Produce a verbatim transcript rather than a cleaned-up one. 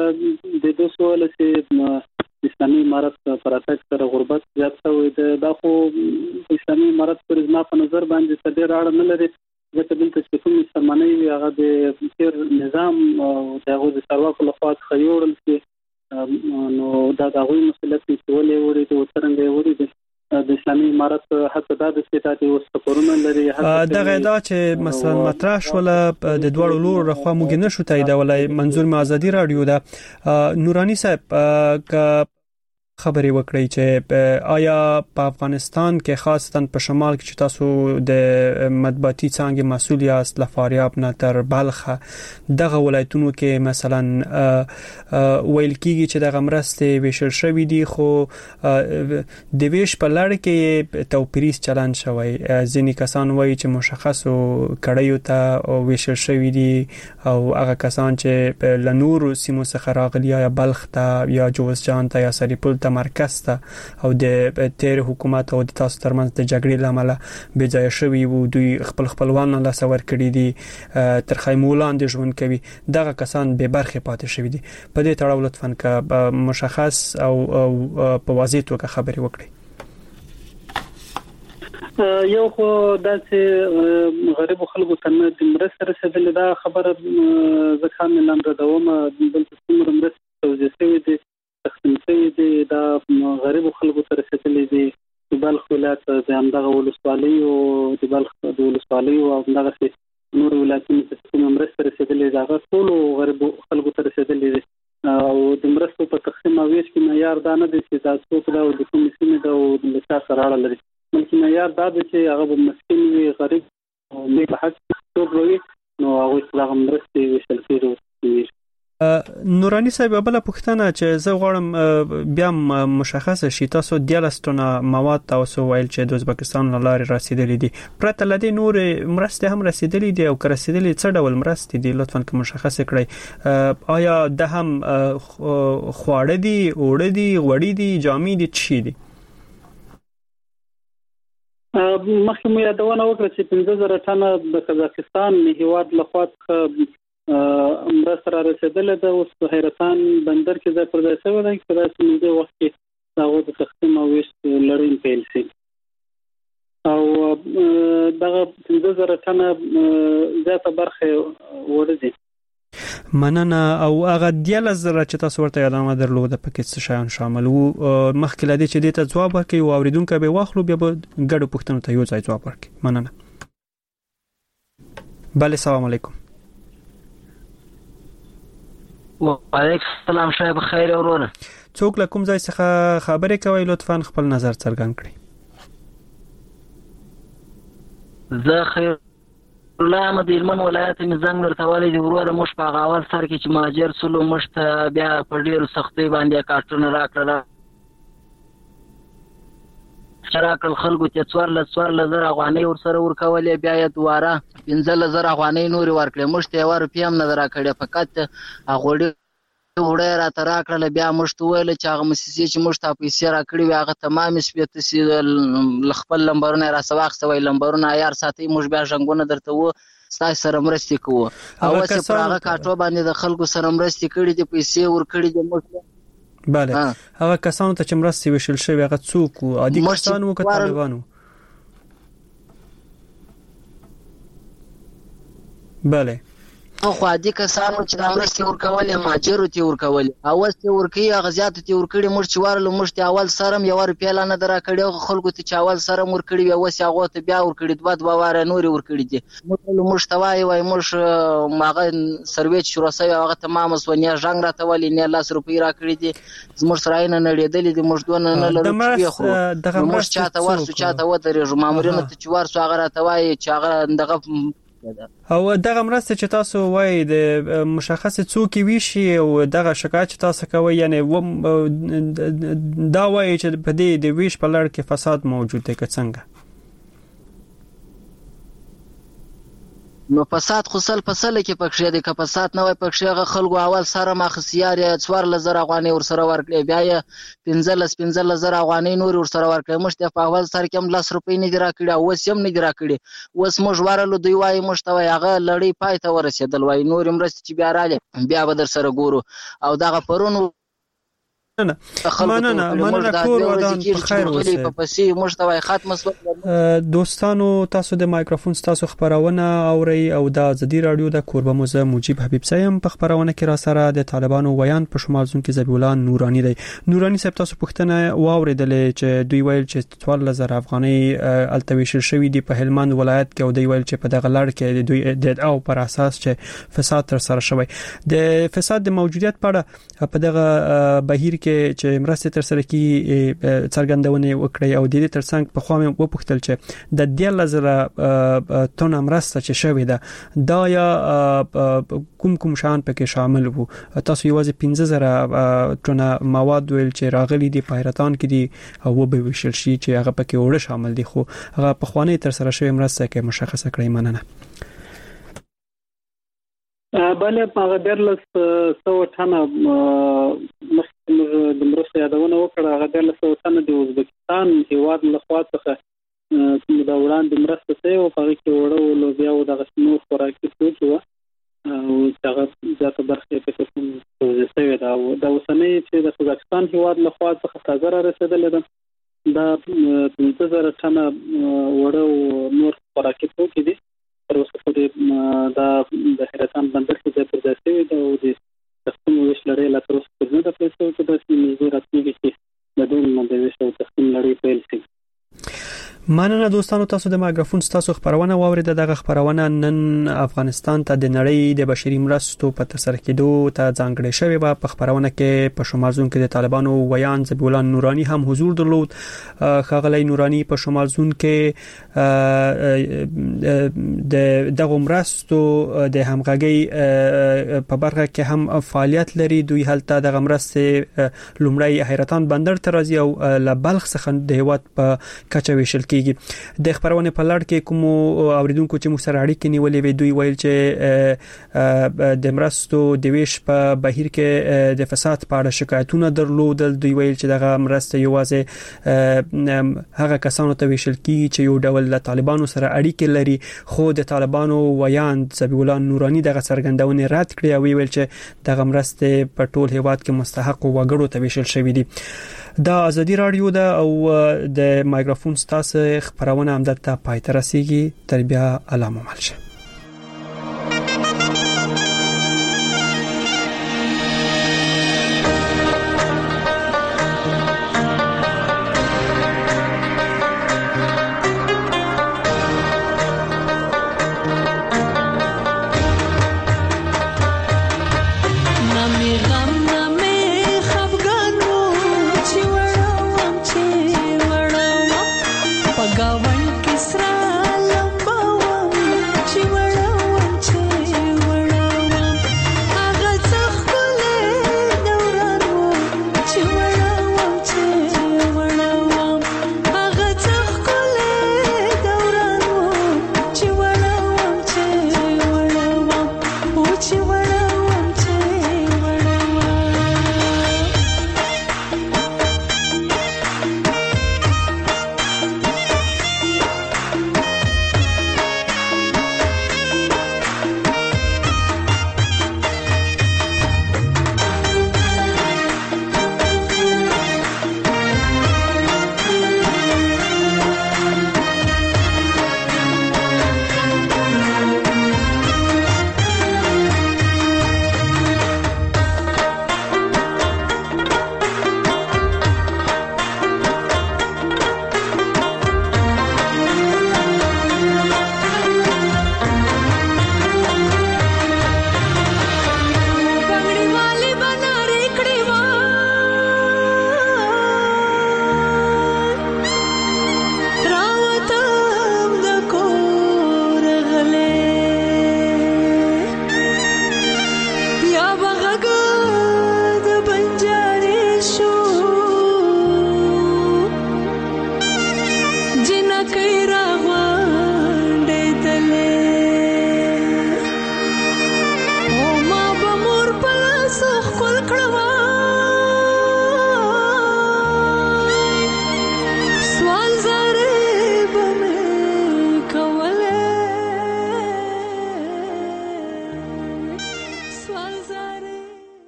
د دوه سوه چې اسلامي امارت پر اتاک سره غربت زیات شوی دی دا خو اسلامي امارت پر ځما په نظر باندې څه ډېر اړه نه لري ځکه دلته چې کوم سرمنۍ وي هغه د تیر نظام او د هغو د چارواکو لخوا څخه یوړل شي نو دا د هغوی مسؤلیت دی چې ولې وړي دي او څرنګه یې وړي دي د اسلامي امارت حتی دا د چې دا د سفرونه لري دغه دا چې مثلا مطرح شول د دوړو لور رخوا موږ نه شو تاییدولای منظور ما ازادي رادیو دا نورانی صاحب ک خبري وکړی چې آیا په افغانستان کې خاصتا په شمال کې چې تاسو د مطبوعاتي څنګه مسؤل یاست لفاریاب نه تر بلخ دغه ولایتونو کې مثلا ویل کیږي چې دغه مرستې ویشل شوې دي خو د ویش په لړ کې توپیریز چلن شوی ځینې کسان وایي چې مشخصو کړیو ته ویشل شوې دي او هغه کسان چې لنور سیمو څخه راغلي یا بلخ ته یا جوزجان ته یا سریپل مرکز ته او د تیر حکومت او د تاسو ترمنځ د جګړې لامل بې ځای شوی وو دوی خپل خپلوان له سور کړی دي تر خیمولان د ژوند کوي دغه کسان به برخه پاتې شوی دي په دې تړاو لطفاً ک مشخص او په واضح توګه خبري وکړي یو خو داسې غریب خلکو ته نه د مرستې رسیدلې دا خبره ځکه مې لاندې دومه دلته څومره مرستې توزیع شوې دي تقسیم شوی دی دا غریب خلکو ته رسیدلې دي د بلخ ولایت د همدغه ولسوالۍ او د بلخ د ولسوالۍ او همدغه نور ولایتونو ته کوم مرستې رسیدلې دي هغه ټول غریب خلکو ته رسیدلې دي او د مرستو په تقسیم او ویش کې معیار دا نه دی چې دا څوک دا د کوم سیمې دا او د چا سره اړه لري بلکې معیار دا دی چې هغه به مسکین وي غریب او نه په حق څوک وي نو هغه څنګه مرستې ویشل کېږي نورانی صاحب بل پوښتنه چې زه غواړم بیا مشخص شي تاسو دیالستونه مواد تاسو ویل چې د ازبکستان لارې رسیدلې دي پرته لدی نور مرستې هم رسیدلې دي او که رسیدلې څه ډول مرستې دي لطفاً که مشخص کړئ آیا د هم خواړه دي اوړه دي غوړي دي جامې دي چی دي مخکې مو یادونه وکړه چې پنځه زره ټنه د قزاقستان هیواد لخوا څخه مرسته را رسیدلې ده اوس په حیرتان بندر کې ځای پر ځای شوی دی چې دا څنګه وخت کې هغه د تقسیم او ویش لړۍ پیل شي او دغه پنځه زره ټنه زیاته برخه وړي دي مننه او هغه دیاله زره چې تاسو ورته یادونه درلوده پکې څه شیان شامل وو مخکې لدی چې دې ته ځواب ورکړي او اوریدونکو به واخلو بیا به ګډو پوښتنو ته یو ځای ځواب ورکړي مننه بله السلام علیکم وعلیکم السلام شایب خیر اورونه څوک له کوم ځای څخه خبرې کوي لطفاً خپل نظر څرګند کړئ زه خیر الله احمد هلمند ولایت مې زنګ درته ولی دی وروره موږ په هغه اول سر کې چې مهاجر سلو موږ ته بیا په ډېرو سختۍ باندې کارټونه راکړل راکړل خلکو ته څوارلس څوارلس زره افغانۍ ورسره ورکولې بیا یې دواره پنځلس زره افغانۍ نورې ورکړې موږ ته یوه روپۍ هم نه ده راکړې فقط هغوی وړه راته راکړله بیا موږ ته وویل چې هغه موسسې چې موږ ته پیسې راکړې وي هغه تمامې شوې تاسې له خپل لمبرونه یې راسه واخیسته لمبرونه عیار ساتئ موږ بیا ژنګونه درته وو ستاسو سره مرستې کوو او اوس یې پر هغه کاټو باندې د خلکو سره مرستې کړي دي پیسې ورکړي دي موږ بله هغه کسانو ته چې مرستې ویشل شوي هغه څوک وو عادي کسان وو که طالبان وو بله خو عادي کسانو چې د مرستې ورکولې مهاجرو ته ورکولې اول ته ورکوي هغه زیاتو ته ورکړي موږ چې ورلو موږ ته اول سره هم یوه روپۍ لا نه ده راکړې هغه خلکو ته چې اول سره هم ورکړي وي اوس یې هغو ته بیا ورکړي دوه دوه واره نورې ورکړي دي موږ ته وایي وایي موږ هغه سروې چې شروع شوې هغه تمامه شوه نه یې ژنګ راته ولي نه یې لس روپۍ راکړي دي زموږ سره یې نه نړېدلې دي موږ دونه نه لرو چې ویخورو نو موږ چاته ورسو چاته ودرېږو مامورینو ته چې ورسو هغه راته وایي چې هغه دغه او دغه مرسته چې تاسو وایي د مشخص څوک ویشي او دغه شکایت چې تاسو کوي یعنی دا وایي چې په دې د ویش په لړ کې فساد موجود دی که څنګه نو فساد خو سل فصل کې پکښې د کپاسات نه وای پکښې غ خلکو اول سره مخسیار څوار لزر افغاني ور سره ورکړي بیا یې پنځلس پنځلس زره افغاني نور ور سره ورکړي مشته په اول سره کې هم لاس روپۍ نه دی راکړي او وس هم نه دی راکړي وس موږ ورلو دوی وای مشته وای هغه لړۍ پای ته ورسېدل وای نور مرسته چې بیا رااله بیا به در سره ګورو او دغه پرونو نه مننه مننه کور ودان په خیر اوسه په پسې مشتوي ختم مسله دوستانو تاسو د مایکروفون تاسو خبرونه اوري او د ازادي رادیو د کوربه موزه موجب حبیب سیم په خبرونه کې را سره د طالبانو ویان په شمال زون کې ذبیح الله نورانی دی نورانی صاحب تاسو پوښتنه واوریدلې چې دوی ویل چې څوار لزر افغاني التویشل شوی دی په هلمند ولایت کې او دوی ویل چې په دغه لړ کې دوی د او پر اساس چې فساد تر سره شوی د فساد د موجودیت په اړه په دغه بهیر کې چې مرسته تر سره کی څرګندونه وکړي او د دې ترڅنګ په خو مې وپوښتل چې د دې لزر تون مرسته چې شوې ده دا یا کوم کوم شان پکې شامل وو تاسو یوازې پنځه زره تونه مواد ویل چې راغلي دي په حیرتان کې دي او به وشل شي چې هغه پکې وړه شامل دي خو هغه په خوانې تر سره شوې مرسته کې مشخصه کړئ مننه بله هغه درلس سو ټنه مخکې د مرسته یادونه وکړه هغه درلس سو ټنه د ازبکستان هیواد له خوا څخه کوم د وړاندې مرسته سي او هغه کې وړو لوبیا او د غشنو خوراکي توکي و او هغه ځکه برخه کې کوم څه سوي دا د اوسنۍ چې د ازبکستان هیواد له خوا څخه تازه را رسیدل ده دا پنځه زره ټنه وړو نور خوراکي توکي دي تر اوسه پورې دا د حیرتان بندر کې د پرداسي او د تقسیم ویش لړۍ لا تر اوسه پورې د پیسو کې د سیمې راتلونکي کې د دوی د ویش او تقسیم لړۍ پیل شي مننه دوستانو تاسو د مایکروفون تاسو خبرونه واورید دغه خبرونه نن افغانستان ته د نړۍ د بشري مرستو په تسر کېدو ته ځانګړې شوی به په خبرونه کې په شمال زون کې د طالبانو ویان ذبیح الله نورانی هم حضور درلود خغلی نورانی په شمال زون کې د دغه مرستو د همغږي په برخه کې هم فعالیت لري دوی هلته د مرستې لومړی حیرتان بندر ته راځي او له بلخ څخه د هیواد په کچه ویشل د خبرونه په لړ کې کوم اوریدونکو چې مو سره اړیکې نیولې وي دوی ویل چې د مرستو د ویش په بهیر کې د فساد په اړه شکایتونه درلودل دوی ویل چې دغه مرسته یوازې هغه کسانو ته ویشل کیږي چې یو ډول له طالبانو سره اړیکې لري خو د طالبانو ویان ذبیح الله نورانی دغه څرګندونه رد کړې او ویل چې دغه مرسته په ټول هیواد کې مستحق وګړو ته ویشل شوې دي دا ازادي رادیو ده او د مایکروفون تاسو خبرونه هم دلته پای ته رسیږي تر بیا علامه ملشه